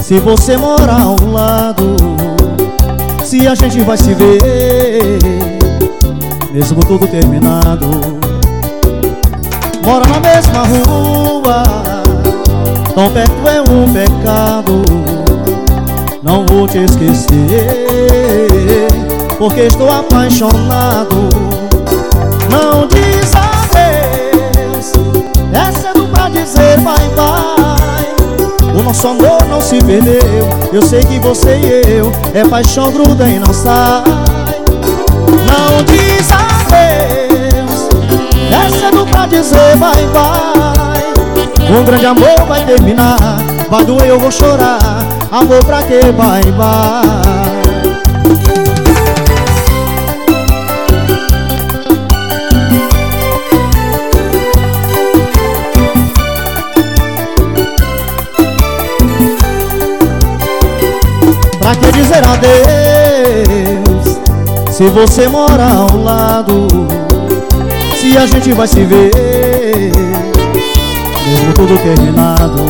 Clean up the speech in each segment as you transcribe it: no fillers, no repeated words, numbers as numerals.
Se você morar ao lado, se a gente vai se ver, mesmo tudo terminado. Mora na mesma rua, tão perto é um pecado. Não vou te esquecer, porque estou apaixonado. Não diz adeus, é cedo pra dizer bye bye. O nosso amor não se perdeu, eu sei que você e eu é paixão, gruda e não sai. Não diz adeus, é cedo pra dizer bye bye. Um grande amor vai terminar, vai doer, eu vou chorar. Amor pra que bye bye? Pra que dizer adeus, se você mora ao lado, se a gente vai se ver, mesmo tudo terminado.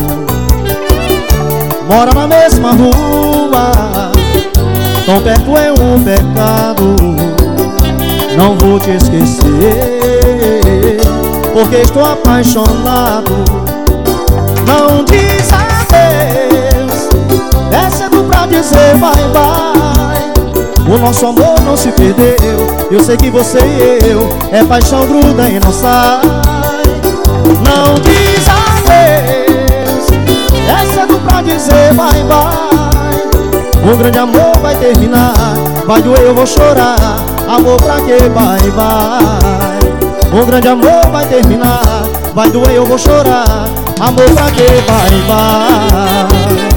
Mora na mesma rua, tão perto é um pecado. Não vou te esquecer, porque estou apaixonado. Não diz adeus, é cedo pra dizer bye bye. O nosso amor não se perdeu, eu sei que você e eu é paixão, gruda e não sai. Não diz adeus, é cedo pra dizer bye bye. Um grande amor vai terminar, vai doer, eu vou chorar. Amor pra que bye bye? Um grande amor vai terminar, vai doer, eu vou chorar. Amor pra que bye bye?